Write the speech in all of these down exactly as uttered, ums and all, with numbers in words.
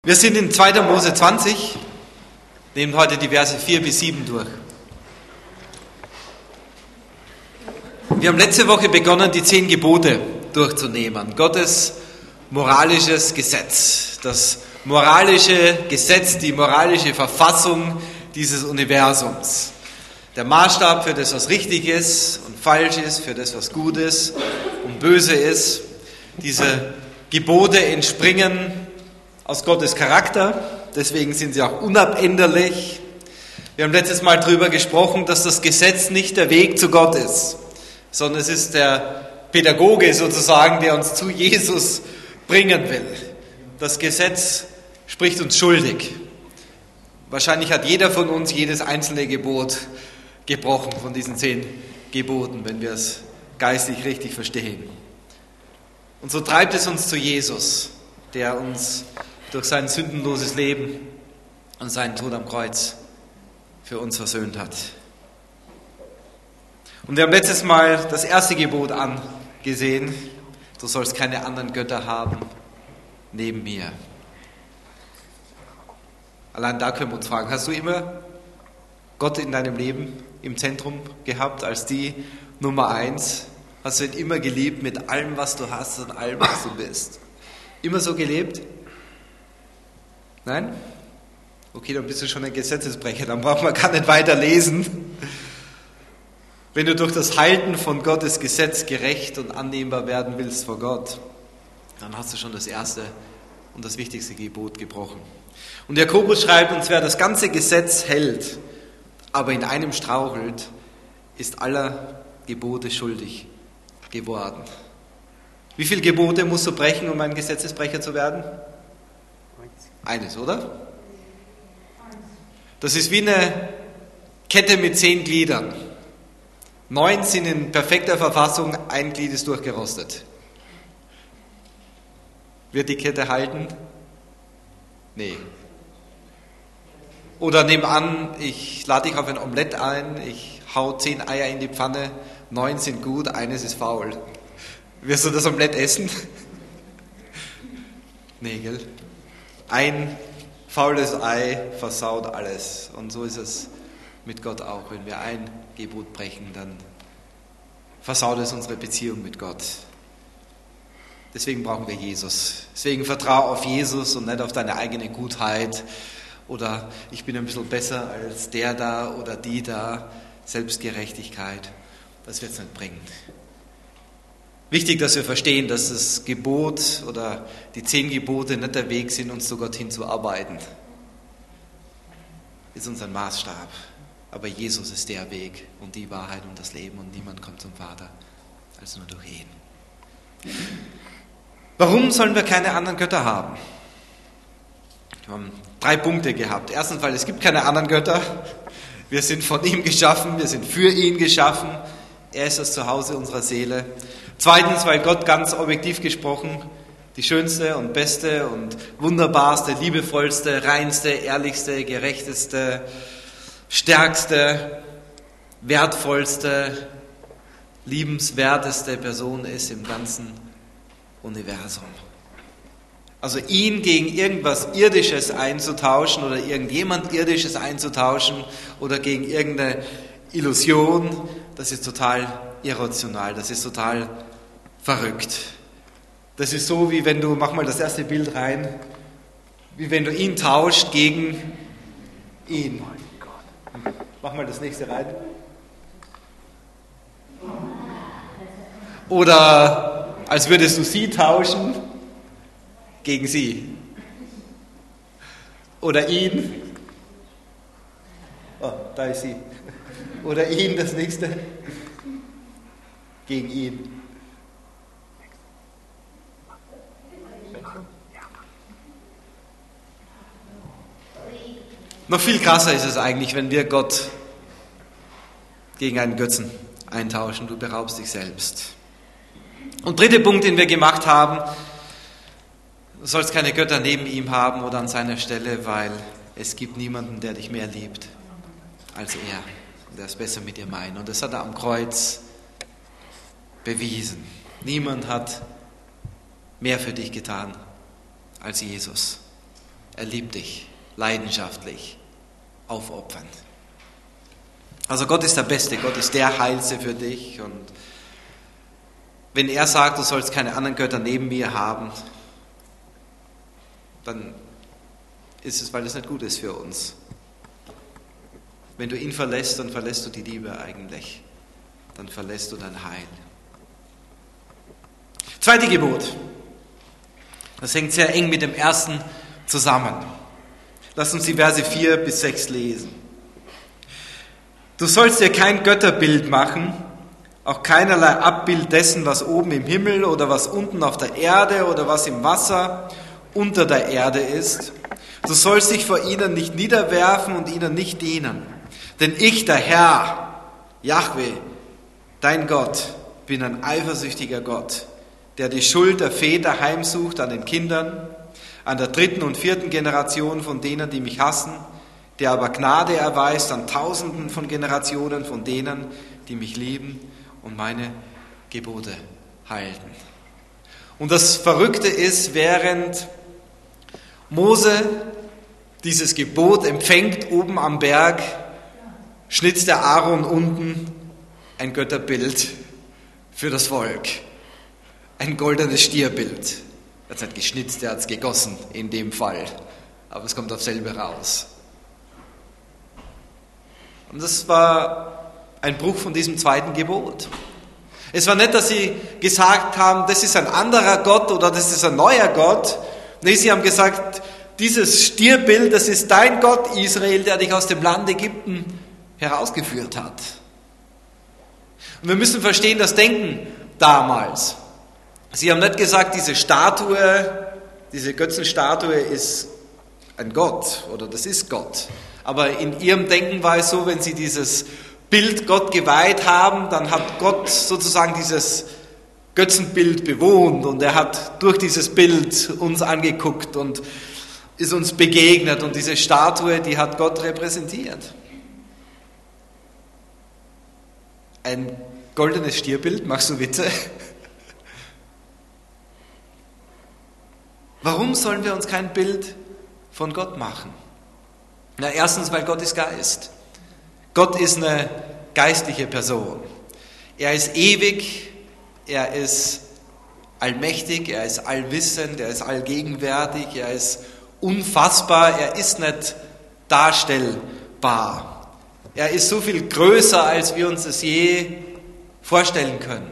Wir sind in zweiter Mose zwanzig, nehmen heute die Verse vier bis sieben durch. Wir haben letzte Woche begonnen, die zehn Gebote durchzunehmen. Gottes moralisches Gesetz, das moralische Gesetz, die moralische Verfassung dieses Universums. Der Maßstab für das, was richtig ist und falsch ist, für das, was gut ist und böse ist. Diese Gebote entspringen aus Gottes Charakter, deswegen sind sie auch unabänderlich. Wir haben letztes Mal darüber gesprochen, dass das Gesetz nicht der Weg zu Gott ist, sondern es ist der Pädagoge sozusagen, der uns zu Jesus bringen will. Das Gesetz spricht uns schuldig. Wahrscheinlich hat jeder von uns jedes einzelne Gebot gebrochen von diesen zehn Geboten, wenn wir es geistig richtig verstehen. Und so treibt es uns zu Jesus, der uns durch sein sündenloses Leben und seinen Tod am Kreuz für uns versöhnt hat. Und wir haben letztes Mal das erste Gebot angesehen: Du sollst keine anderen Götter haben neben mir. Allein da können wir uns fragen, hast du immer Gott in deinem Leben im Zentrum gehabt, als die Nummer eins? Hast du ihn immer geliebt mit allem, was du hast und allem, was du bist? Immer so gelebt? Nein? Okay, dann bist du schon ein Gesetzesbrecher, dann braucht man gar nicht weiter lesen. Wenn du durch das Halten von Gottes Gesetz gerecht und annehmbar werden willst vor Gott, dann hast du schon das erste und das wichtigste Gebot gebrochen. Und Jakobus schreibt uns, wer das ganze Gesetz hält, aber in einem strauchelt, ist aller Gebote schuldig geworden. Wie viele Gebote musst du brechen, um ein Gesetzesbrecher zu werden? Eines, oder? Das ist wie eine Kette mit zehn Gliedern. Neun sind in perfekter Verfassung, ein Glied ist durchgerostet. Wird die Kette halten? Nee. Oder nimm an, ich lade dich auf ein Omelett ein, ich hau zehn Eier in die Pfanne, neun sind gut, eines ist faul. Wirst du das Omelett essen? Nee, gell? Ein faules Ei versaut alles. Und so ist es mit Gott auch. Wenn wir ein Gebot brechen, dann versaut es unsere Beziehung mit Gott. Deswegen brauchen wir Jesus. Deswegen vertraue auf Jesus und nicht auf deine eigene Gutheit oder ich bin ein bisschen besser als der da oder die da. Selbstgerechtigkeit, das wird es nicht bringen. Wichtig, dass wir verstehen, dass das Gebot oder die zehn Gebote nicht der Weg sind, uns zu Gott hinzuarbeiten. Ist unser Maßstab. Aber Jesus ist der Weg und die Wahrheit und das Leben und niemand kommt zum Vater als nur durch ihn. Warum sollen wir keine anderen Götter haben? Wir haben drei Punkte gehabt. Erstens, weil es gibt keine anderen Götter. Wir sind von ihm geschaffen, wir sind für ihn geschaffen. Er ist das Zuhause unserer Seele. Zweitens, weil Gott ganz objektiv gesprochen die schönste und beste und wunderbarste, liebevollste, reinste, ehrlichste, gerechteste, stärkste, wertvollste, liebenswerteste Person ist im ganzen Universum. Also ihn gegen irgendwas Irdisches einzutauschen oder irgendjemand Irdisches einzutauschen oder gegen irgendeine Illusion, das ist total irrational, das ist total verrückt. Das ist so, wie wenn du, mach mal das erste Bild rein, wie wenn du ihn tauscht gegen ihn. Mach mal das nächste rein. Oder als würdest du sie tauschen gegen sie. Oder ihn. Oh, da ist sie. Oder ihn, das nächste. Gegen ihn. Noch viel krasser ist es eigentlich, wenn wir Gott gegen einen Götzen eintauschen. Du beraubst dich selbst. Und dritter Punkt, den wir gemacht haben: Du sollst keine Götter neben ihm haben oder an seiner Stelle, weil es gibt niemanden, der dich mehr liebt als er. Und der es besser mit dir meint. Und das hat er am Kreuz bewiesen. Niemand hat mehr für dich getan als Jesus. Er liebt dich leidenschaftlich, aufopfernd. Also Gott ist der Beste, Gott ist der Heilste für dich. Und wenn er sagt, du sollst keine anderen Götter neben mir haben, dann ist es, weil es nicht gut ist für uns. Wenn du ihn verlässt, dann verlässt du die Liebe eigentlich. Dann verlässt du dein Heil. Zweite Gebot. Das hängt sehr eng mit dem ersten zusammen. Lass uns die Verse vier bis sechs lesen. Du sollst dir kein Götterbild machen, auch keinerlei Abbild dessen, was oben im Himmel oder was unten auf der Erde oder was im Wasser unter der Erde ist. Du sollst dich vor ihnen nicht niederwerfen und ihnen nicht dienen. Denn ich, der Herr, Jahwe, dein Gott, bin ein eifersüchtiger Gott, der die Schuld der Väter heimsucht an den Kindern, an der dritten und vierten Generation von denen, die mich hassen, der aber Gnade erweist an Tausenden von Generationen von denen, die mich lieben und meine Gebote halten. Und das Verrückte ist, während Mose dieses Gebot empfängt oben am Berg, schnitzt der Aaron unten ein Götterbild für das Volk. Ein goldenes Stierbild. Er hat es nicht geschnitzt, er hat es gegossen in dem Fall. Aber es kommt auf selbe raus. Und das war ein Bruch von diesem zweiten Gebot. Es war nicht, dass sie gesagt haben, das ist ein anderer Gott oder das ist ein neuer Gott. Nee, sie haben gesagt, dieses Stierbild, das ist dein Gott Israel, der dich aus dem Land Ägypten herausgeführt hat. Und wir müssen verstehen das Denken damals. Sie haben nicht gesagt, diese Statue, diese Götzenstatue ist ein Gott oder das ist Gott. Aber in ihrem Denken war es so, wenn sie dieses Bild Gott geweiht haben, dann hat Gott sozusagen dieses Götzenbild bewohnt und er hat durch dieses Bild uns angeguckt und ist uns begegnet und diese Statue, die hat Gott repräsentiert. Ein goldenes Stierbild, machst du Witze? Warum sollen wir uns kein Bild von Gott machen? Na, erstens, weil Gott ist Geist. Gott ist eine geistliche Person. Er ist ewig, er ist allmächtig, er ist allwissend, er ist allgegenwärtig, er ist unfassbar, er ist nicht darstellbar. Er ist so viel größer, als wir uns es je vorstellen können.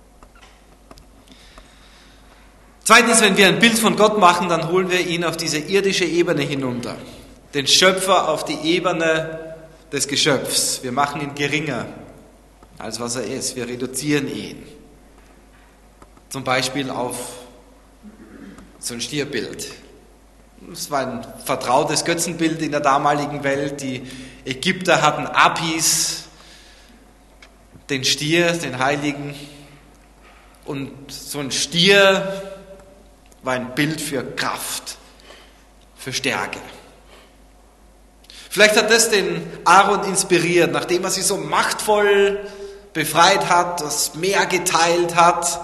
Zweitens, wenn wir ein Bild von Gott machen, dann holen wir ihn auf diese irdische Ebene hinunter. Den Schöpfer auf die Ebene des Geschöpfs. Wir machen ihn geringer, als was er ist. Wir reduzieren ihn. Zum Beispiel auf so ein Stierbild. Es war ein vertrautes Götzenbild in der damaligen Welt. Die Ägypter hatten Apis, den Stier, den Heiligen. Und so ein Stier war ein Bild für Kraft, für Stärke. Vielleicht hat das den Aaron inspiriert, nachdem er sie so machtvoll befreit hat, das Meer geteilt hat.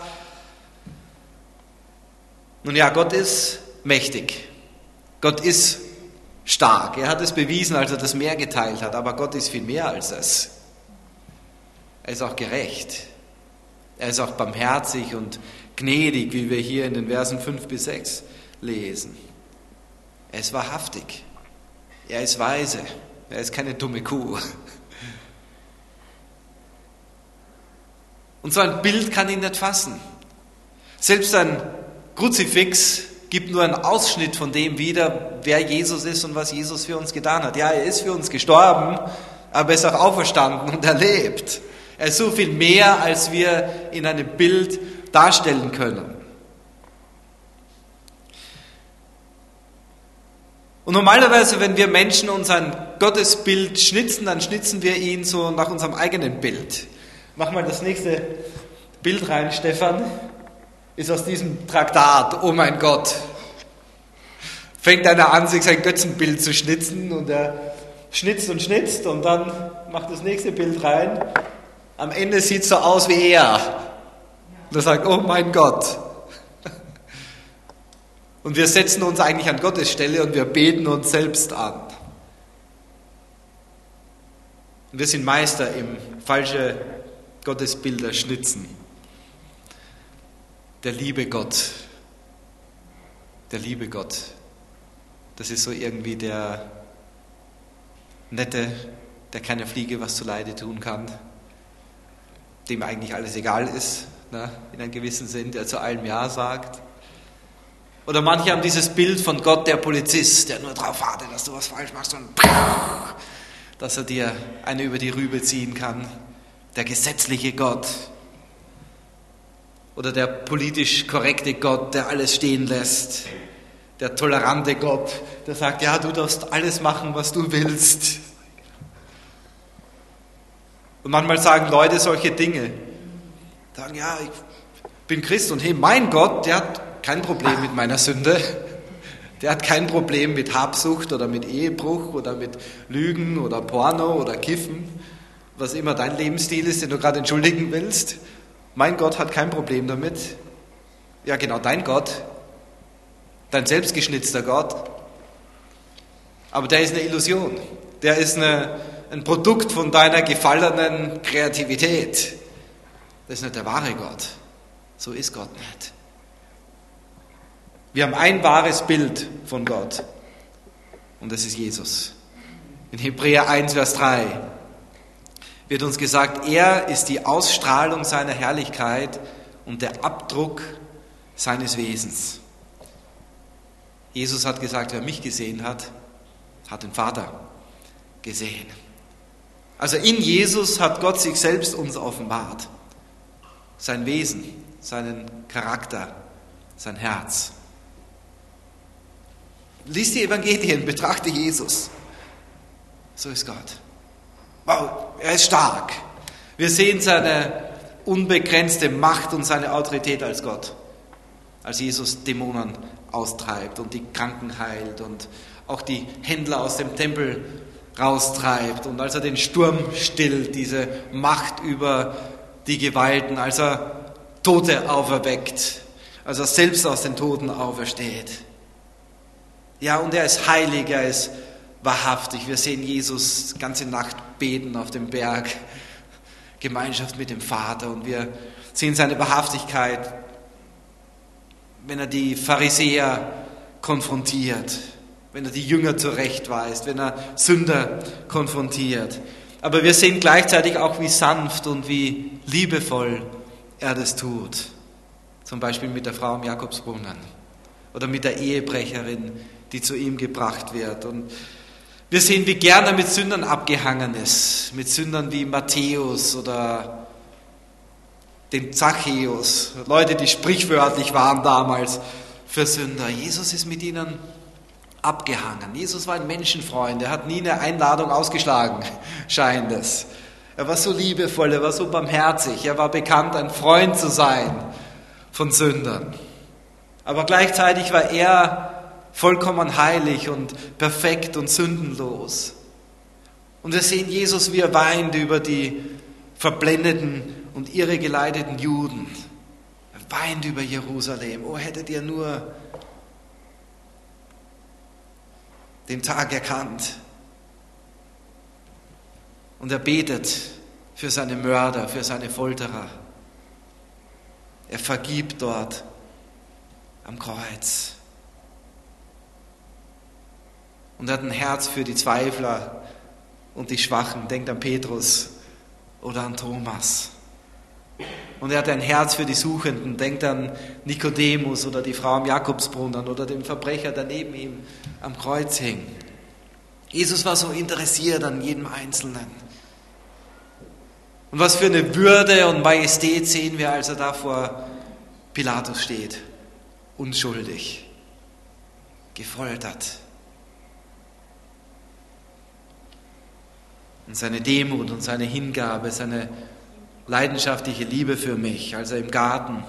Nun ja, Gott ist mächtig. Gott ist stark. Er hat es bewiesen, als er das Meer geteilt hat. Aber Gott ist viel mehr als es. Er ist auch gerecht. Er ist auch barmherzig und gnädig, wie wir hier in den Versen fünf bis sechs lesen. Er ist wahrhaftig. Er ist weise. Er ist keine dumme Kuh. Und so ein Bild kann ihn nicht fassen. Selbst ein Kruzifix gibt nur einen Ausschnitt von dem wieder, wer Jesus ist und was Jesus für uns getan hat. Ja, er ist für uns gestorben, aber er ist auch auferstanden und er lebt. Er ist so viel mehr, als wir in einem Bild darstellen können. Und normalerweise, wenn wir Menschen uns ein Gottesbild schnitzen, dann schnitzen wir ihn so nach unserem eigenen Bild. Mach mal das nächste Bild rein, Stefan. Ist aus diesem Traktat, oh mein Gott. Fängt einer an, sich sein Götzenbild zu schnitzen und er schnitzt und schnitzt und dann macht das nächste Bild rein. Am Ende sieht es so aus wie er. Und er sagt, oh mein Gott. Und wir setzen uns eigentlich an Gottes Stelle und wir beten uns selbst an. Und wir sind Meister im falsche Gottesbilder schnitzen. Der liebe Gott, der liebe Gott, das ist so irgendwie der Nette, der keiner Fliege was zuleide tun kann, dem eigentlich alles egal ist, ne, in einem gewissen Sinn, der zu allem Ja sagt. Oder manche haben dieses Bild von Gott, der Polizist, der nur darauf wartet, dass du was falsch machst und dass er dir eine über die Rübe ziehen kann. Der gesetzliche Gott. Oder der politisch korrekte Gott, der alles stehen lässt. Der tolerante Gott, der sagt, ja, du darfst alles machen, was du willst. Und manchmal sagen Leute solche Dinge. Sagen, ja, ich bin Christ und hey, mein Gott, der hat kein Problem mit meiner Sünde. Der hat kein Problem mit Habsucht oder mit Ehebruch oder mit Lügen oder Porno oder Kiffen, was immer dein Lebensstil ist, den du gerade entschuldigen willst. Mein Gott hat kein Problem damit. Ja, genau, dein Gott, dein selbstgeschnitzter Gott. Aber der ist eine Illusion. Der ist eine, ein Produkt von deiner gefallenen Kreativität. Das ist nicht der wahre Gott. So ist Gott nicht. Wir haben ein wahres Bild von Gott und das ist Jesus. In Hebräer eins, Vers drei wird uns gesagt, er ist die Ausstrahlung seiner Herrlichkeit und der Abdruck seines Wesens. Jesus hat gesagt, wer mich gesehen hat, hat den Vater gesehen. Also in Jesus hat Gott sich selbst uns offenbart. Sein Wesen, seinen Charakter, sein Herz. Lies die Evangelien, betrachte Jesus. So ist Gott. Wow, er ist stark. Wir sehen seine unbegrenzte Macht und seine Autorität als Gott. Als Jesus Dämonen austreibt und die Kranken heilt und auch die Händler aus dem Tempel raustreibt und als er den Sturm stillt, diese Macht über die Gewalten, als er Tote auferweckt, als er selbst aus den Toten aufersteht. Ja, und er ist heilig, er ist wahrhaftig. Wir sehen Jesus ganze Nacht beten auf dem Berg, Gemeinschaft mit dem Vater. Und wir sehen seine Wahrhaftigkeit, wenn er die Pharisäer konfrontiert, wenn er die Jünger zurechtweist, wenn er Sünder konfrontiert. Aber wir sehen gleichzeitig auch, wie sanft und wie liebevoll er das tut. Zum Beispiel mit der Frau am Jakobsbrunnen oder mit der Ehebrecherin, die zu ihm gebracht wird. Und wir sehen, wie gern er mit Sündern abgehangen ist, mit Sündern wie Matthäus oder den Zachäus, Leute, die sprichwörtlich waren damals für Sünder. Jesus ist mit ihnen abgehangen. Jesus war ein Menschenfreund, er hat nie eine Einladung ausgeschlagen, scheint es. Er war so liebevoll, er war so barmherzig, er war bekannt, ein Freund zu sein von Sündern. Aber gleichzeitig war er vollkommen heilig und perfekt und sündenlos. Und wir sehen Jesus, wie er weint über die verblendeten und irregeleiteten Juden. Er weint über Jerusalem. Oh, hättet ihr nur den Tag erkannt. Und er betet für seine Mörder, für seine Folterer. Er vergibt dort am Kreuz. Und er hat ein Herz für die Zweifler und die Schwachen. Denkt an Petrus oder an Thomas. Und er hat ein Herz für die Suchenden. Denkt an Nikodemus oder die Frau am Jakobsbrunnen oder den Verbrecher, der neben ihm am Kreuz hing. Jesus war so interessiert an jedem Einzelnen. Und was für eine Würde und Majestät sehen wir, als er da vor Pilatus steht. Unschuldig, gefoltert. Und seine Demut und seine Hingabe, seine leidenschaftliche Liebe für mich, als er im Garten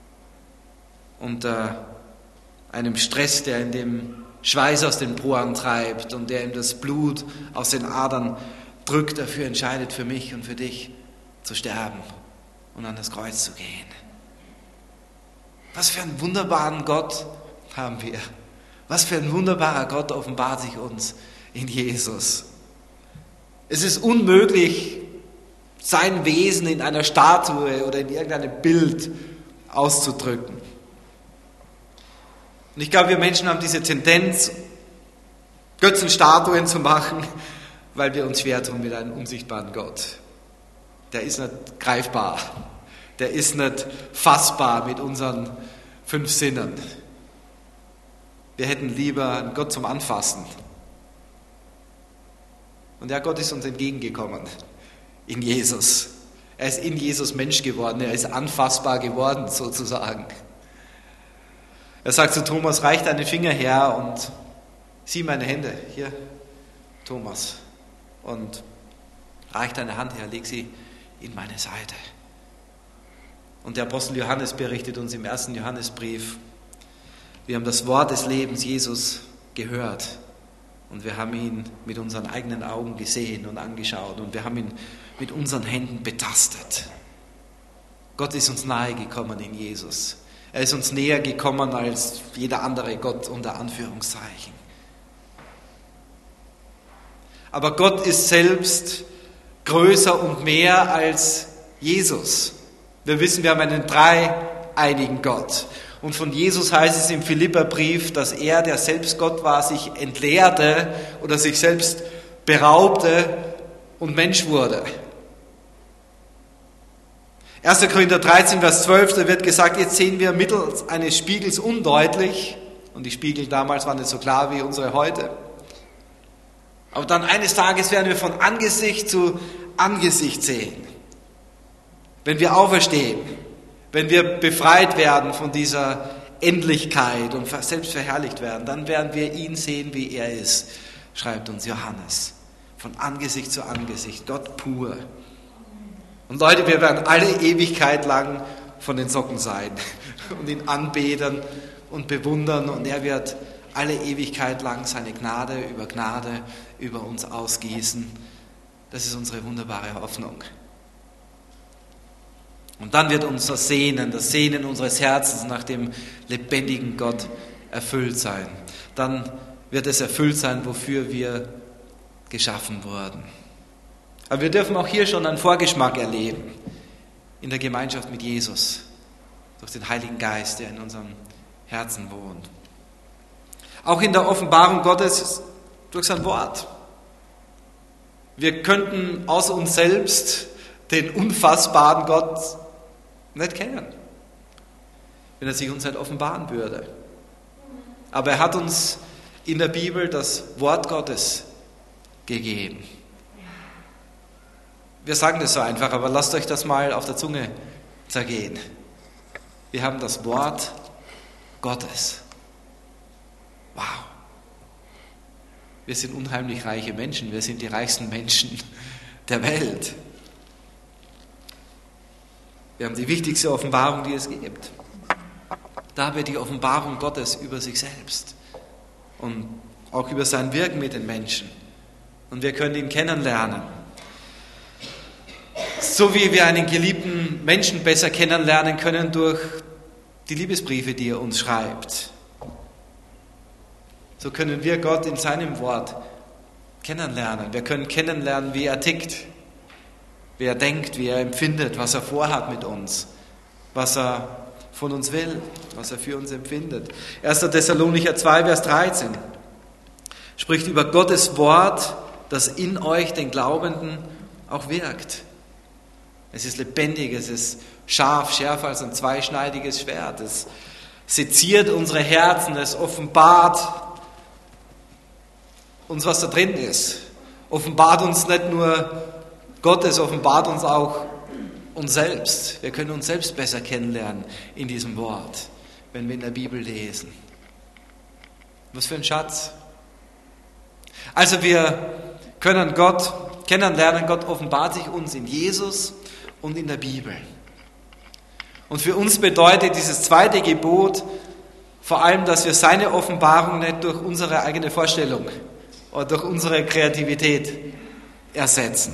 unter einem Stress, der in dem Schweiß aus den Poren treibt und der ihm das Blut aus den Adern drückt, dafür entscheidet, für mich und für dich zu sterben und an das Kreuz zu gehen. Was für einen wunderbaren Gott haben wir. Was für ein wunderbarer Gott offenbart sich uns in Jesus. Es ist unmöglich, sein Wesen in einer Statue oder in irgendeinem Bild auszudrücken. Und ich glaube, wir Menschen haben diese Tendenz, Götzenstatuen zu machen, weil wir uns schwer tun mit einem unsichtbaren Gott. Der ist nicht greifbar, der ist nicht fassbar mit unseren fünf Sinnen. Wir hätten lieber einen Gott zum Anfassen. Und ja, Gott ist uns entgegengekommen in Jesus. Er ist in Jesus Mensch geworden, er ist anfassbar geworden sozusagen. Er sagt zu Thomas, reich deine Finger her und sieh meine Hände. Hier, Thomas. Und reich deine Hand her, leg sie in meine Seite. Und der Apostel Johannes berichtet uns im ersten Johannesbrief, wir haben das Wort des Lebens, Jesus, gehört. Und wir haben ihn mit unseren eigenen Augen gesehen und angeschaut. Und wir haben ihn mit unseren Händen betastet. Gott ist uns nahe gekommen in Jesus. Er ist uns näher gekommen als jeder andere Gott unter Anführungszeichen. Aber Gott ist selbst größer und mehr als Jesus. Wir wissen, wir haben einen dreieinigen Gott. Und von Jesus heißt es im Philipperbrief, dass er, der selbst Gott war, sich entleerte oder sich selbst beraubte und Mensch wurde. erster Korinther dreizehn, Vers zwölf, da wird gesagt, jetzt sehen wir mittels eines Spiegels undeutlich, und die Spiegel damals waren nicht so klar wie unsere heute. Aber dann eines Tages werden wir von Angesicht zu Angesicht sehen. Wenn wir auferstehen, wenn wir befreit werden von dieser Endlichkeit und selbst verherrlicht werden, dann werden wir ihn sehen, wie er ist, schreibt uns Johannes. Von Angesicht zu Angesicht, Gott pur. Und Leute, wir werden alle Ewigkeit lang von den Socken sein und ihn anbeten und bewundern, und er wird alle Ewigkeit lang seine Gnade über Gnade über uns ausgießen. Das ist unsere wunderbare Hoffnung. Und dann wird unser Sehnen, das Sehnen unseres Herzens nach dem lebendigen Gott erfüllt sein. Dann wird es erfüllt sein, wofür wir geschaffen wurden. Aber wir dürfen auch hier schon einen Vorgeschmack erleben in der Gemeinschaft mit Jesus, durch den Heiligen Geist, der in unserem Herzen wohnt. Auch in der Offenbarung Gottes durch sein Wort. Wir könnten außer uns selbst den unfassbaren Gott nicht kennen, wenn er sich uns nicht offenbaren würde. Aber er hat uns in der Bibel das Wort Gottes gegeben. Wir sagen das so einfach, aber lasst euch das mal auf der Zunge zergehen. Wir haben das Wort Gottes. Wow. Wir sind unheimlich reiche Menschen. Wir sind die reichsten Menschen der Welt. Wir haben die wichtigste Offenbarung, die es gibt. Da haben wir die Offenbarung Gottes über sich selbst und auch über sein Wirken mit den Menschen. Und wir können ihn kennenlernen. So wie wir einen geliebten Menschen besser kennenlernen können durch die Liebesbriefe, die er uns schreibt. So können wir Gott in seinem Wort kennenlernen. Wir können kennenlernen, wie er tickt, wie er denkt, wie er empfindet, was er vorhat mit uns, was er von uns will, was er für uns empfindet. erster Thessalonicher zwei, Vers dreizehn spricht über Gottes Wort, das in euch, den Glaubenden, auch wirkt. Es ist lebendig, es ist scharf, schärfer als ein zweischneidiges Schwert. Es seziert unsere Herzen, es offenbart uns, was da drin ist. Offenbart uns nicht nur Gott, es offenbart uns auch uns selbst. Wir können uns selbst besser kennenlernen in diesem Wort, wenn wir in der Bibel lesen. Was für ein Schatz. Also wir können Gott kennenlernen, Gott offenbart sich uns in Jesus und in der Bibel. Und für uns bedeutet dieses zweite Gebot vor allem, dass wir seine Offenbarung nicht durch unsere eigene Vorstellung oder durch unsere Kreativität ersetzen.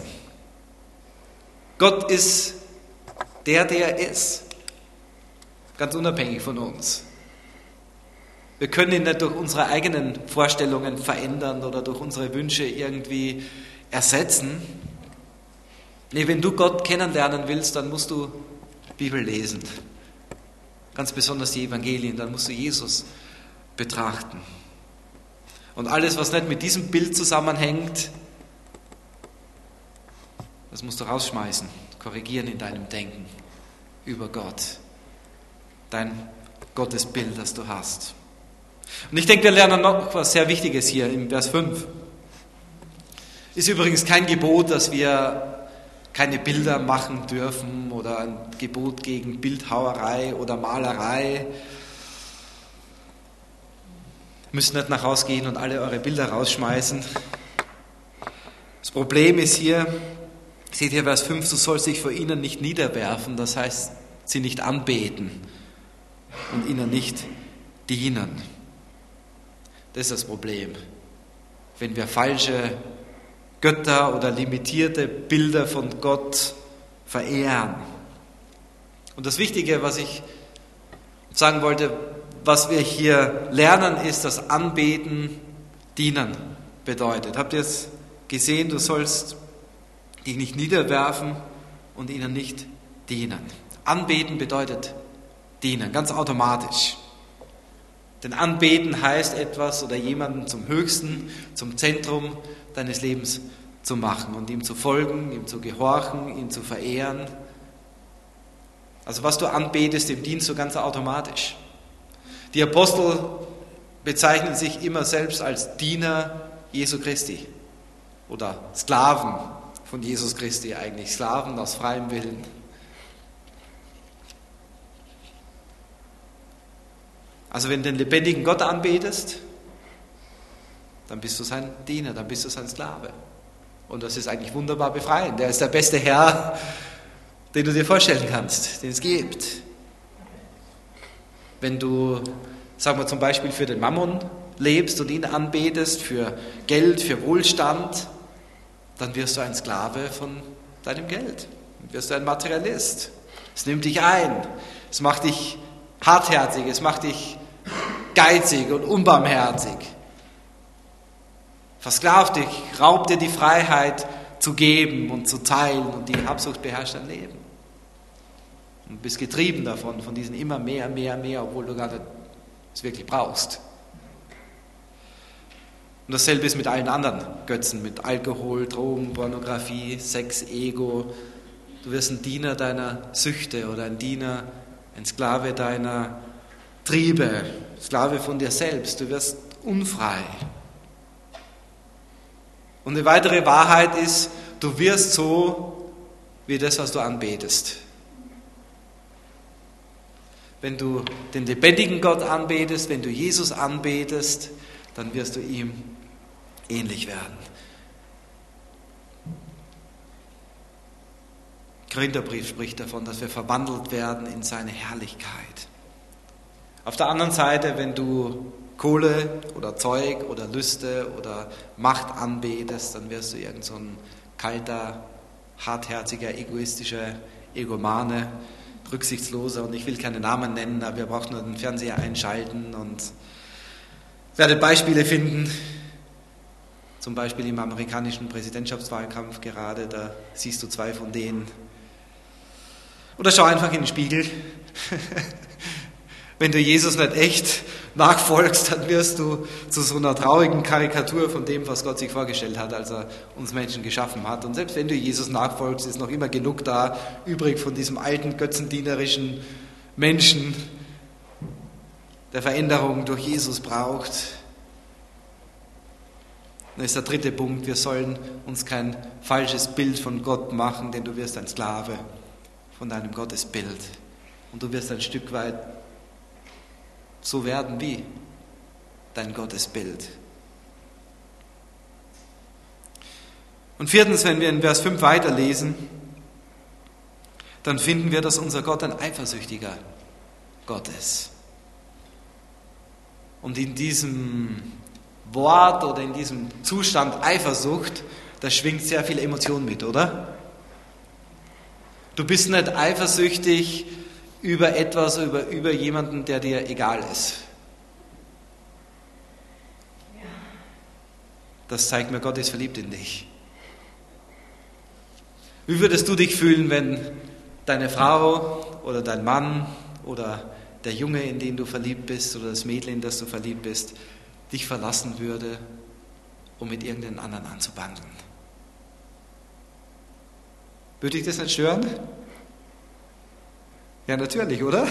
Gott ist der, der er ist, ganz unabhängig von uns. Wir können ihn nicht durch unsere eigenen Vorstellungen verändern oder durch unsere Wünsche irgendwie ersetzen. Nee, wenn du Gott kennenlernen willst, dann musst du Bibel lesen. Ganz besonders die Evangelien, dann musst du Jesus betrachten. Und alles, was nicht mit diesem Bild zusammenhängt, das musst du rausschmeißen, korrigieren in deinem Denken über Gott. Dein Gottesbild, das du hast. Und ich denke, wir lernen noch was sehr Wichtiges hier im Vers fünf. Ist übrigens kein Gebot, dass wir keine Bilder machen dürfen oder ein Gebot gegen Bildhauerei oder Malerei. Müsst nicht nach Hause gehen und alle eure Bilder rausschmeißen. Das Problem ist hier, seht ihr Vers fünf, du sollst dich vor ihnen nicht niederwerfen, das heißt, sie nicht anbeten und ihnen nicht dienen. Das ist das Problem. Wenn wir falsche Götter oder limitierte Bilder von Gott verehren. Und das Wichtige, was ich sagen wollte, was wir hier lernen, ist, dass Anbeten dienen bedeutet. Habt ihr es gesehen? Du sollst dich nicht niederwerfen und ihnen nicht dienen. Anbeten bedeutet dienen, ganz automatisch. Denn Anbeten heißt etwas oder jemanden zum Höchsten, zum Zentrum deines Lebens zu machen und ihm zu folgen, ihm zu gehorchen, ihn zu verehren. Also was du anbetest, dem dienst du ganz automatisch. Die Apostel bezeichnen sich immer selbst als Diener Jesu Christi oder Sklaven von Jesus Christi eigentlich, Sklaven aus freiem Willen. Also wenn du den lebendigen Gott anbetest, dann bist du sein Diener, dann bist du sein Sklave. Und das ist eigentlich wunderbar befreiend. Der ist der beste Herr, den du dir vorstellen kannst, den es gibt. Wenn du, sagen wir zum Beispiel, für den Mammon lebst und ihn anbetest, für Geld, für Wohlstand, dann wirst du ein Sklave von deinem Geld. Dann wirst du ein Materialist. Es nimmt dich ein. Es macht dich hartherzig. Es macht dich geizig und unbarmherzig. Versklavt dich, raubt dir die Freiheit zu geben und zu teilen und die Habsucht beherrscht dein Leben. Und bist getrieben davon, von diesen immer mehr, mehr, mehr, obwohl du gar nicht es wirklich brauchst. Und dasselbe ist mit allen anderen Götzen, mit Alkohol, Drogen, Pornografie, Sex, Ego. Du wirst ein Diener deiner Süchte oder ein Diener, ein Sklave deiner Triebe, Sklave von dir selbst. Du wirst unfrei. Und eine weitere Wahrheit ist, du wirst so wie das, was du anbetest. Wenn du den lebendigen Gott anbetest, wenn du Jesus anbetest, dann wirst du ihm ähnlich werden. Korintherbrief spricht davon, dass wir verwandelt werden in seine Herrlichkeit. Auf der anderen Seite, wenn du Kohle oder Zeug oder Lüste oder Macht anbetest, dann wirst du irgend so ein kalter, hartherziger, egoistischer Egomane, rücksichtsloser, und ich will keine Namen nennen, aber ihr braucht nur den Fernseher einschalten und werdet Beispiele finden, zum Beispiel im amerikanischen Präsidentschaftswahlkampf gerade, da siehst du zwei von denen. Oder schau einfach in den Spiegel. Wenn du Jesus nicht echt nachfolgst, dann wirst du zu so einer traurigen Karikatur von dem, was Gott sich vorgestellt hat, als er uns Menschen geschaffen hat. Und selbst wenn du Jesus nachfolgst, ist noch immer genug da übrig von diesem alten, götzendienerischen Menschen, der Veränderung durch Jesus braucht. Das ist der dritte Punkt. Wir sollen uns kein falsches Bild von Gott machen, denn du wirst ein Sklave von deinem Gottesbild. Und du wirst ein Stück weit so werden wie dein Gottesbild. Und viertens, wenn wir in Vers fünf weiterlesen, dann finden wir, dass unser Gott ein eifersüchtiger Gott ist. Und in diesem Wort oder in diesem Zustand Eifersucht, da schwingt sehr viel Emotion mit, oder? Du bist nicht eifersüchtig über etwas, über, über jemanden, der dir egal ist. das zeigt mir, Gott ist verliebt in dich. Wie würdest du dich fühlen, wenn deine Frau oder dein Mann oder der Junge, in den du verliebt bist, oder das Mädchen, in das du verliebt bist, dich verlassen würde, um mit irgendeinem anderen anzubandeln? Würde dich das nicht stören? Ja, natürlich, oder?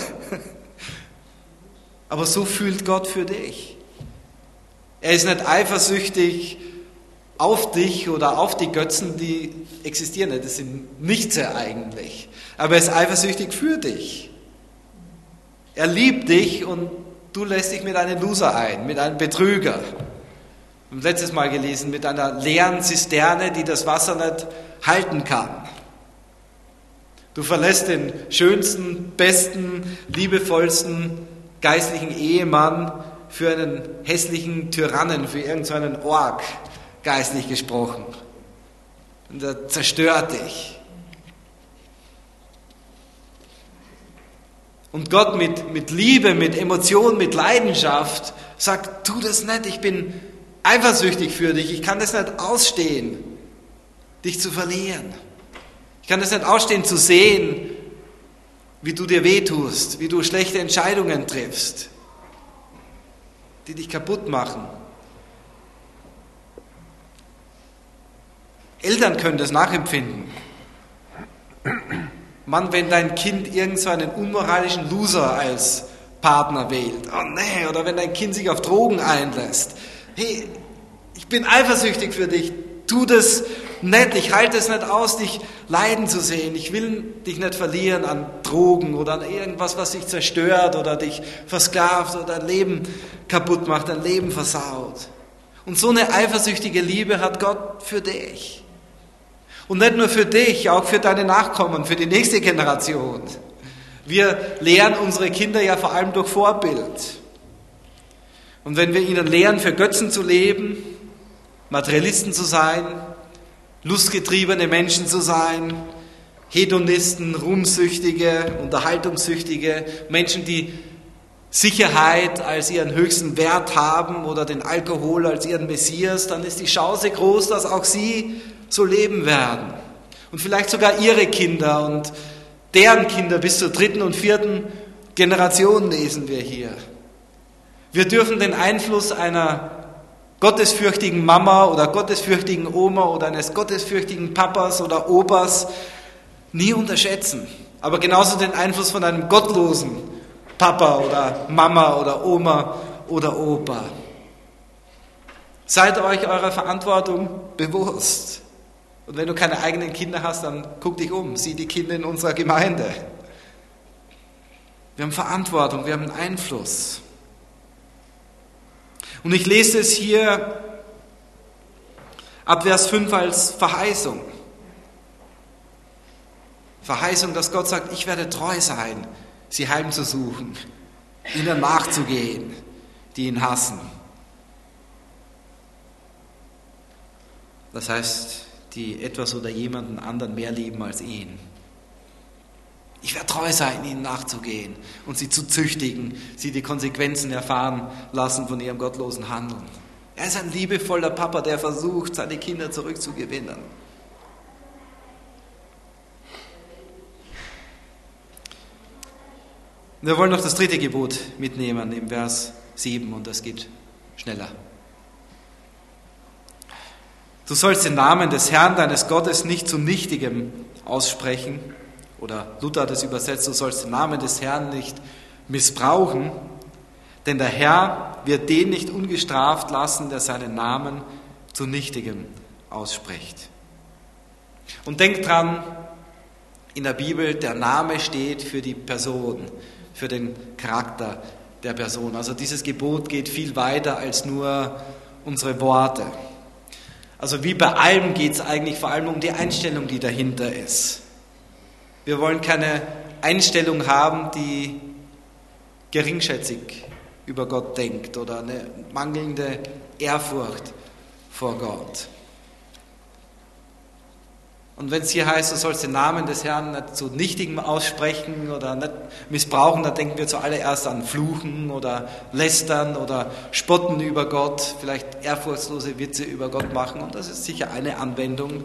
Aber so fühlt Gott für dich. Er ist nicht eifersüchtig auf dich oder auf die Götzen, die existieren nicht. Das sind nichts eigentlich. Aber er ist eifersüchtig für dich. Er liebt dich und du lässt dich mit einem Loser ein, mit einem Betrüger. Wir haben letztes Mal gelesen, mit einer leeren Zisterne, die das Wasser nicht halten kann. Du verlässt den schönsten, besten, liebevollsten geistlichen Ehemann für einen hässlichen Tyrannen, für irgendeinen Ork, geistlich gesprochen. Und er zerstört dich. Und Gott mit, mit Liebe, mit Emotion, mit Leidenschaft sagt, tu das nicht, ich bin eifersüchtig für dich, ich kann das nicht ausstehen, dich zu verlieren. Ich kann das nicht ausstehen zu sehen, wie du dir wehtust, wie du schlechte Entscheidungen triffst, die dich kaputt machen. Eltern können das nachempfinden. Mann, wenn dein Kind irgend so einen unmoralischen Loser als Partner wählt, oh nee, oder wenn dein Kind sich auf Drogen einlässt, hey, ich bin eifersüchtig für dich, tu das nicht, ich halte es nicht aus, dich leiden zu sehen, ich will dich nicht verlieren an Drogen oder an irgendwas, was dich zerstört oder dich versklavt oder dein Leben kaputt macht, dein Leben versaut. Und so eine eifersüchtige Liebe hat Gott für dich. Und nicht nur für dich, auch für deine Nachkommen, für die nächste Generation. Wir lehren unsere Kinder ja vor allem durch Vorbild. Und wenn wir ihnen lehren, für Götzen zu leben, Materialisten zu sein, lustgetriebene Menschen zu sein, Hedonisten, Ruhmsüchtige, Unterhaltungssüchtige, Menschen, die Sicherheit als ihren höchsten Wert haben oder den Alkohol als ihren Messias, dann ist die Chance groß, dass auch sie so leben werden. Und vielleicht sogar ihre Kinder und deren Kinder bis zur dritten und vierten Generation lesen wir hier. Wir dürfen den Einfluss einer gottesfürchtigen Mama oder gottesfürchtigen Oma oder eines gottesfürchtigen Papas oder Opas nie unterschätzen. Aber genauso den Einfluss von einem gottlosen Papa oder Mama oder Oma oder Opa. Seid euch eurer Verantwortung bewusst. Und wenn du keine eigenen Kinder hast, dann guck dich um, sieh die Kinder in unserer Gemeinde. Wir haben Verantwortung, wir haben einen Einfluss. Und ich lese es hier ab Vers fünf als Verheißung. Verheißung, dass Gott sagt, ich werde treu sein, sie heimzusuchen, ihnen nachzugehen, die ihn hassen. Das heißt, die etwas oder jemanden anderen mehr lieben als ihn. Ich werde treu sein, ihnen nachzugehen und sie zu züchtigen, sie die Konsequenzen erfahren lassen von ihrem gottlosen Handeln. Er ist ein liebevoller Papa, der versucht, seine Kinder zurückzugewinnen. Wir wollen noch das dritte Gebot mitnehmen im Vers sieben und das geht schneller. Du sollst den Namen des Herrn, deines Gottes, nicht zu Nichtigem aussprechen. Oder Luther hat es übersetzt, du sollst den Namen des Herrn nicht missbrauchen, denn der Herr wird den nicht ungestraft lassen, der seinen Namen zu Nichtigem ausspricht. Und denk dran, in der Bibel, der Name steht für die Person, für den Charakter der Person. Also dieses Gebot geht viel weiter als nur unsere Worte. Also wie bei allem geht es eigentlich vor allem um die Einstellung, die dahinter ist. Wir wollen keine Einstellung haben, die geringschätzig über Gott denkt oder eine mangelnde Ehrfurcht vor Gott. Und wenn es hier heißt, du sollst den Namen des Herrn nicht zu Nichtigem aussprechen oder nicht missbrauchen, dann denken wir zuallererst an Fluchen oder Lästern oder Spotten über Gott, vielleicht ehrfurchtslose Witze über Gott machen. Und das ist sicher eine Anwendung.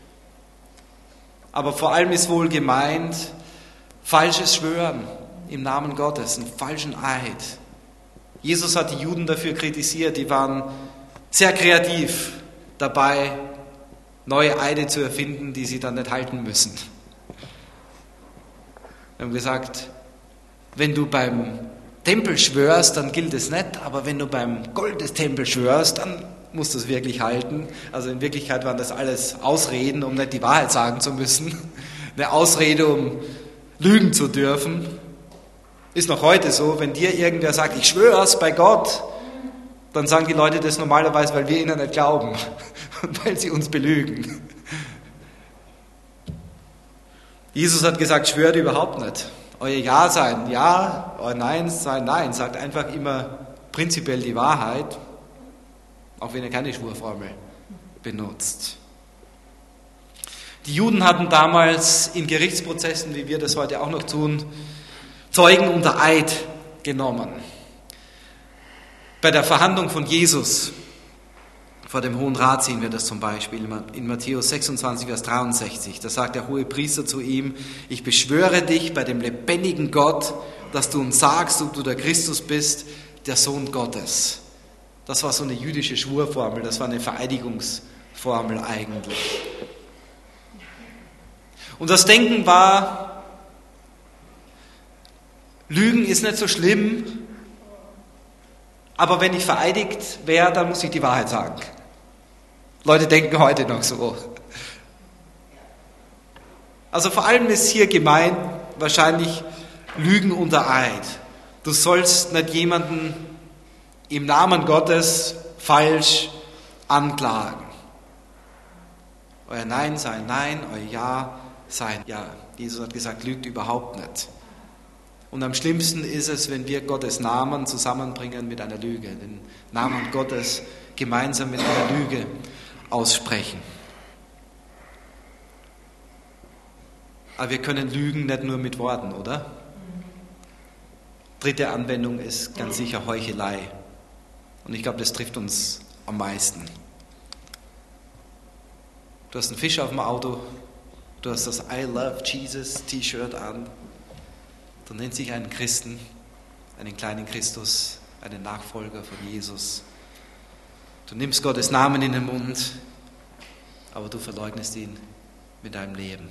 Aber vor allem ist wohl gemeint, falsches Schwören im Namen Gottes, einen falschen Eid. Jesus hat die Juden dafür kritisiert, die waren sehr kreativ dabei, neue Eide zu erfinden, die sie dann nicht halten müssen. Wir haben gesagt, wenn du beim Tempel schwörst, dann gilt es nicht, aber wenn du beim Gold des Tempels schwörst, dann musst du es wirklich halten. Also in Wirklichkeit waren das alles Ausreden, um nicht die Wahrheit sagen zu müssen. Eine Ausrede, um lügen zu dürfen. Ist noch heute so, wenn dir irgendwer sagt, ich schwör's bei Gott, dann sagen die Leute das normalerweise, weil wir ihnen nicht glauben und weil sie uns belügen. Jesus hat gesagt, schwört überhaupt nicht. Euer Ja sein Ja, euer Nein sein Nein. Sagt einfach immer prinzipiell die Wahrheit, auch wenn ihr keine Schwurformel benutzt. Die Juden hatten damals in Gerichtsprozessen, wie wir das heute auch noch tun, Zeugen unter Eid genommen. Bei der Verhandlung von Jesus vor dem Hohen Rat sehen wir das zum Beispiel in Matthäus sechsundzwanzig, Vers dreiundsechzig. Da sagt der Hohepriester zu ihm, ich beschwöre dich bei dem lebendigen Gott, dass du uns sagst, ob du der Christus bist, der Sohn Gottes. Das war so eine jüdische Schwurformel, das war eine Vereidigungsformel eigentlich. Und das Denken war, Lügen ist nicht so schlimm, aber wenn ich vereidigt wäre, dann muss ich die Wahrheit sagen. Leute denken heute noch so. Also vor allem ist hier gemeint wahrscheinlich Lügen unter Eid. Du sollst nicht jemanden im Namen Gottes falsch anklagen. Euer Nein sei Nein, euer Ja sei Ja. Jesus hat gesagt, lügt überhaupt nicht. Und am schlimmsten ist es, wenn wir Gottes Namen zusammenbringen mit einer Lüge, den Namen Gottes gemeinsam mit einer Lüge aussprechen. Aber wir können lügen nicht nur mit Worten, oder? Dritte Anwendung ist ganz sicher Heuchelei. Und ich glaube, das trifft uns am meisten. Du hast einen Fisch auf dem Auto, du hast das I Love Jesus T-Shirt an. Du nennst dich einen Christen, einen kleinen Christus, einen Nachfolger von Jesus. Du nimmst Gottes Namen in den Mund, aber du verleugnest ihn mit deinem Leben.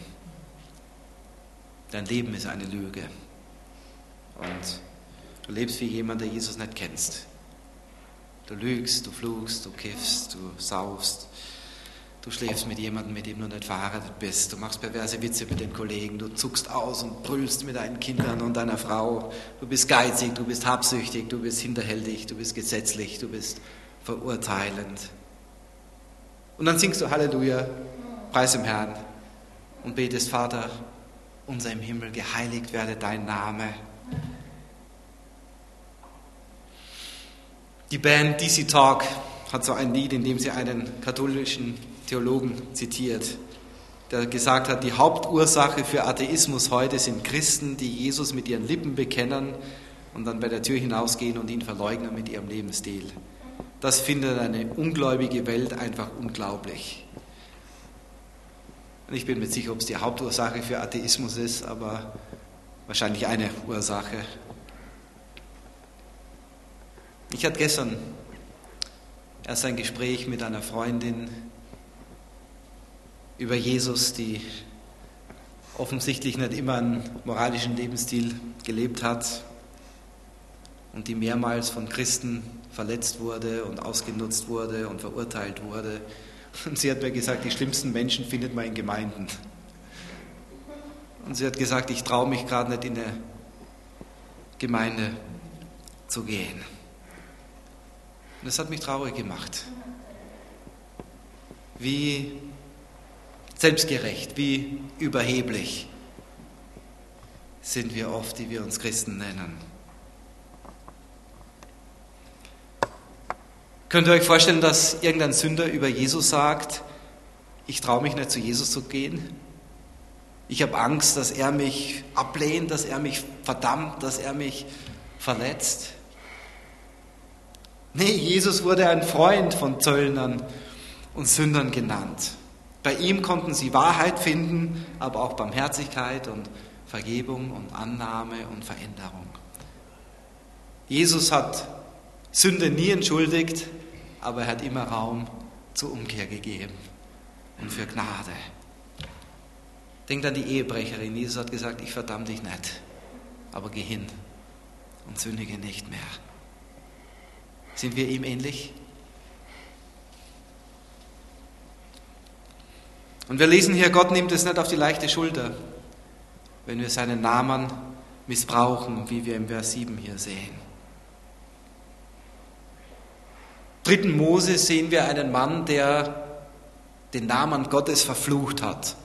Dein Leben ist eine Lüge. Und du lebst wie jemand, der Jesus nicht kennst. Du lügst, du fluchst, du kiffst, du saufst. Du schläfst mit jemandem, mit dem du nicht verheiratet bist. Du machst perverse Witze mit den Kollegen. Du zuckst aus und brüllst mit deinen Kindern und deiner Frau. Du bist geizig, du bist habsüchtig, du bist hinterhältig, du bist gesetzlich, du bist verurteilend. Und dann singst du Halleluja, Preis dem Herrn und betest, Vater, unser im Himmel, geheiligt werde dein Name. Die Band D C Talk hat so ein Lied, in dem sie einen katholischen Theologen zitiert, der gesagt hat, die Hauptursache für Atheismus heute sind Christen, die Jesus mit ihren Lippen bekennen und dann bei der Tür hinausgehen und ihn verleugnen mit ihrem Lebensstil. Das findet eine ungläubige Welt einfach unglaublich. Und ich bin mir sicher, ob es die Hauptursache für Atheismus ist, aber wahrscheinlich eine Ursache. Ich hatte gestern erst ein Gespräch mit einer Freundin über Jesus, die offensichtlich nicht immer einen moralischen Lebensstil gelebt hat und die mehrmals von Christen verletzt wurde und ausgenutzt wurde und verurteilt wurde. Und sie hat mir gesagt, die schlimmsten Menschen findet man in Gemeinden. Und sie hat gesagt, ich traue mich gerade nicht in eine Gemeinde zu gehen. Und das hat mich traurig gemacht. Wie selbstgerecht, wie überheblich sind wir oft, die wir uns Christen nennen. Könnt ihr euch vorstellen, dass irgendein Sünder über Jesus sagt, ich traue mich nicht zu Jesus zu gehen. Ich habe Angst, dass er mich ablehnt, dass er mich verdammt, dass er mich verletzt. Nee, Jesus wurde ein Freund von Zöllnern und Sündern genannt. Bei ihm konnten sie Wahrheit finden, aber auch Barmherzigkeit und Vergebung und Annahme und Veränderung. Jesus hat Sünde nie entschuldigt, aber er hat immer Raum zur Umkehr gegeben und für Gnade. Denkt an die Ehebrecherin. Jesus hat gesagt, ich verdamme dich nicht, aber geh hin und sündige nicht mehr. Sind wir ihm ähnlich? Und wir lesen hier, Gott nimmt es nicht auf die leichte Schulter, wenn wir seinen Namen missbrauchen, wie wir im Vers sieben hier sehen. Im dritten Mose sehen wir einen Mann, der den Namen Gottes verflucht hat.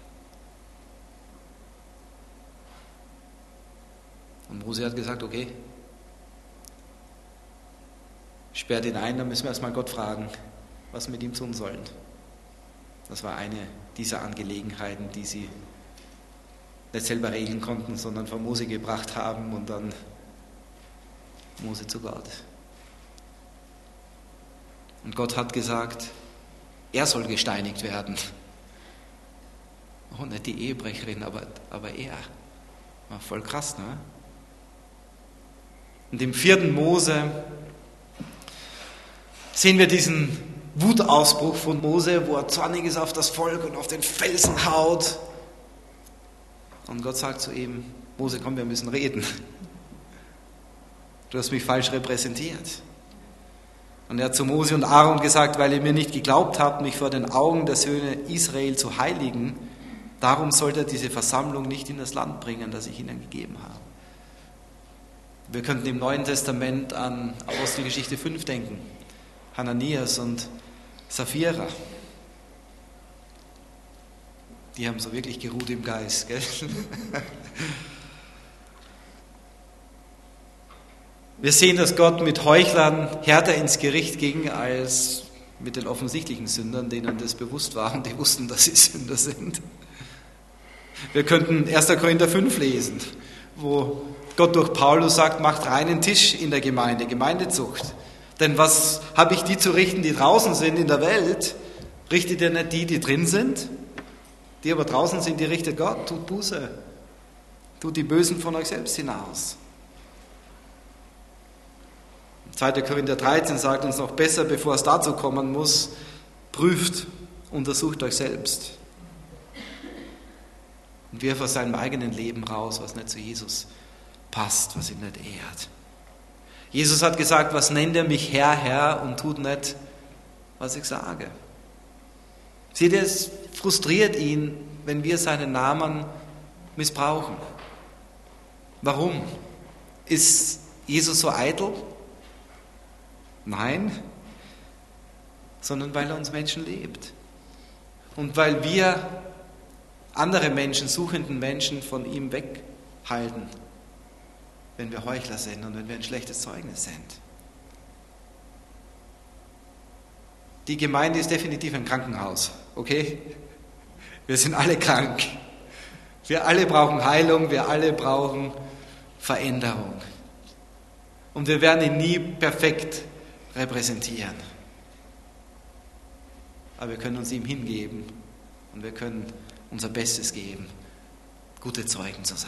Und Mose hat gesagt, okay, sperrt ihn ein, dann müssen wir erstmal Gott fragen, was wir mit ihm tun sollen. Das war eine dieser Angelegenheiten, die sie nicht selber regeln konnten, sondern von Mose gebracht haben und dann Mose zu Gott. Und Gott hat gesagt, er soll gesteinigt werden. Oh, nicht die Ehebrecherin, aber, aber er. War voll krass, ne? Und im vierten Mose sehen wir diesen Wutausbruch von Mose, wo er zornig ist auf das Volk und auf den Felsen haut. Und Gott sagt zu ihm, Mose, komm, wir müssen reden. Du hast mich falsch repräsentiert. Und er hat zu Mose und Aaron gesagt, weil ihr mir nicht geglaubt habt, mich vor den Augen der Söhne Israel zu heiligen, darum sollt ihr diese Versammlung nicht in das Land bringen, das ich ihnen gegeben habe. Wir könnten im Neuen Testament an Apostelgeschichte fünf denken. Hananias und Sapphira. Die haben so wirklich geruht im Geist, gell? Wir sehen, dass Gott mit Heuchlern härter ins Gericht ging als mit den offensichtlichen Sündern, denen das bewusst war und die wussten, dass sie Sünder sind. Wir könnten erster Korinther fünf lesen, wo Gott durch Paulus sagt, macht reinen Tisch in der Gemeinde, Gemeindezucht. Denn was habe ich die zu richten, die draußen sind in der Welt? Richtet ihr nicht die, die drin sind? Die aber draußen sind, die richtet Gott. Tut Buße. Tut die Bösen von euch selbst hinaus. zweiter Korinther dreizehn sagt uns noch besser, bevor es dazu kommen muss, prüft, untersucht euch selbst. Und wirft aus seinem eigenen Leben raus, was nicht zu Jesus passt, was ihn nicht ehrt. Jesus hat gesagt, was nennt er mich Herr, Herr und tut nicht, was ich sage. Seht ihr, es frustriert ihn, wenn wir seinen Namen missbrauchen. Warum? Ist Jesus so eitel? Nein, sondern weil er uns Menschen liebt. Und weil wir andere Menschen, suchenden Menschen von ihm weghalten, wenn wir Heuchler sind und wenn wir ein schlechtes Zeugnis sind. Die Gemeinde ist definitiv ein Krankenhaus, okay? Wir sind alle krank. Wir alle brauchen Heilung, wir alle brauchen Veränderung. Und wir werden ihn nie perfekt repräsentieren. Aber wir können uns ihm hingeben und wir können unser Bestes geben, gute Zeugen zu sein.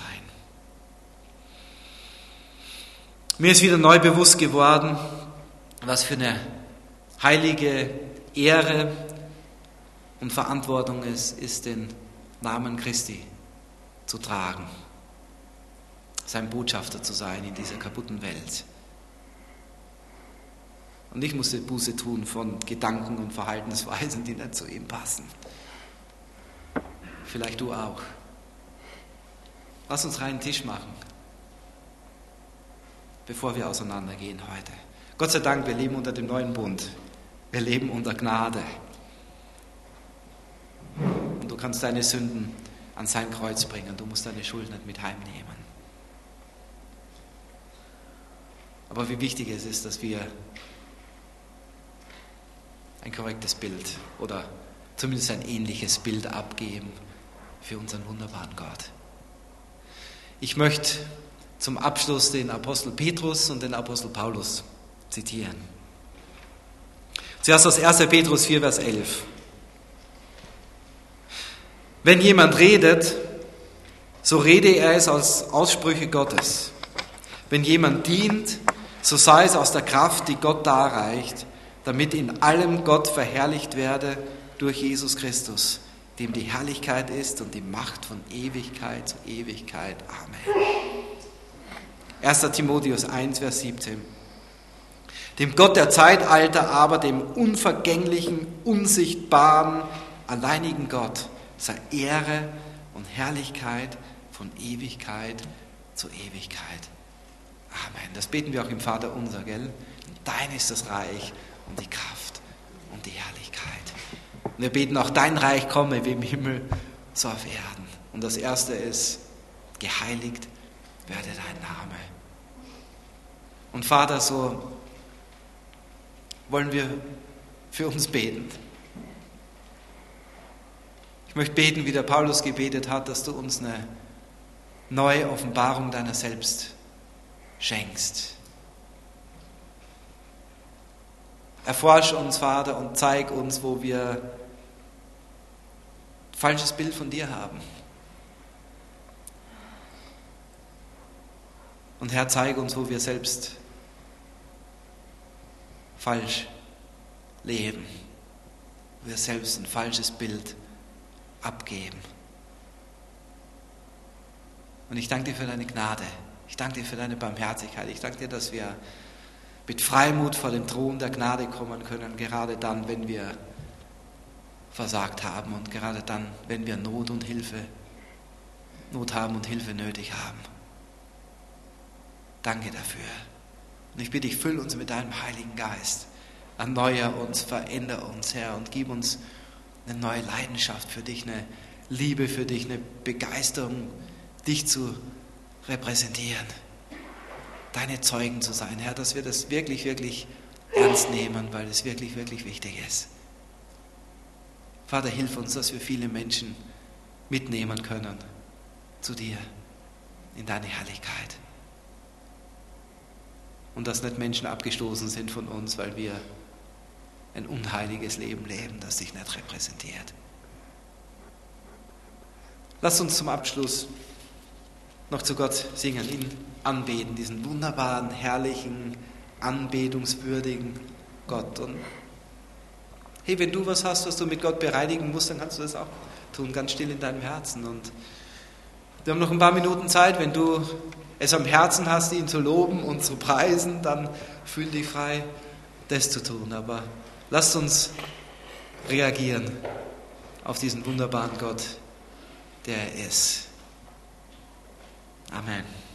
Mir ist wieder neu bewusst geworden, was für eine heilige Ehre und Verantwortung es ist, den Namen Christi zu tragen, sein Botschafter zu sein in dieser kaputten Welt. Und ich musste Buße tun von Gedanken und Verhaltensweisen, die nicht zu ihm passen. Vielleicht du auch. Lass uns reinen Tisch machen, bevor wir auseinandergehen heute. Gott sei Dank, wir leben unter dem neuen Bund. Wir leben unter Gnade. Und du kannst deine Sünden an sein Kreuz bringen. Du musst deine Schuld nicht mit heimnehmen. Aber wie wichtig es ist, dass wir ein korrektes Bild oder zumindest ein ähnliches Bild abgeben für unseren wunderbaren Gott. Ich möchte zum Abschluss den Apostel Petrus und den Apostel Paulus zitieren. Zuerst aus erster Petrus vier, Vers elf. Wenn jemand redet, so rede er es als Aussprüche Gottes. Wenn jemand dient, so sei es aus der Kraft, die Gott darreicht, damit in allem Gott verherrlicht werde durch Jesus Christus, dem die Herrlichkeit ist und die Macht von Ewigkeit zu Ewigkeit. Amen. erster Timotheus eins, Vers siebzehn. Dem Gott der Zeitalter aber, dem unvergänglichen, unsichtbaren, alleinigen Gott, sei Ehre und Herrlichkeit von Ewigkeit zu Ewigkeit. Amen. Das beten wir auch im Vater unser, gell? Dein ist das Reich und die Kraft und die Herrlichkeit. Und wir beten auch, dein Reich komme wie im Himmel, so auf Erden. Und das erste ist, geheiligt werde dein Name. Und Vater, so wollen wir für uns beten. Ich möchte beten, wie der Paulus gebetet hat, dass du uns eine neue Offenbarung deiner selbst schenkst. Erforsch uns, Vater, und zeig uns, wo wir ein falsches Bild von dir haben. Und Herr, zeige uns, wo wir selbst falsch leben, wo wir selbst ein falsches Bild abgeben. Und ich danke dir für deine Gnade. Ich danke dir für deine Barmherzigkeit. Ich danke dir, dass wir mit Freimut vor dem Thron der Gnade kommen können, gerade dann, wenn wir versagt haben und gerade dann, wenn wir Not und Hilfe, Not haben und Hilfe nötig haben. Danke dafür. Und ich bitte dich, füll uns mit deinem Heiligen Geist. Erneuer uns, veränder uns, Herr, und gib uns eine neue Leidenschaft für dich, eine Liebe für dich, eine Begeisterung, dich zu repräsentieren. Deine Zeugen zu sein, Herr, dass wir das wirklich, wirklich ernst nehmen, weil es wirklich, wirklich wichtig ist. Vater, hilf uns, dass wir viele Menschen mitnehmen können zu dir, in deine Herrlichkeit. Und dass nicht Menschen abgestoßen sind von uns, weil wir ein unheiliges Leben leben, das dich nicht repräsentiert. Lass uns zum Abschluss noch zu Gott singen, ihn anbeten, diesen wunderbaren, herrlichen, anbetungswürdigen Gott. Und hey, wenn du was hast, was du mit Gott bereinigen musst, dann kannst du das auch tun, ganz still in deinem Herzen. Und wir haben noch ein paar Minuten Zeit. Wenn du es am Herzen hast, ihn zu loben und zu preisen, dann fühl dich frei, das zu tun. Aber lasst uns reagieren auf diesen wunderbaren Gott, der er ist. Amen.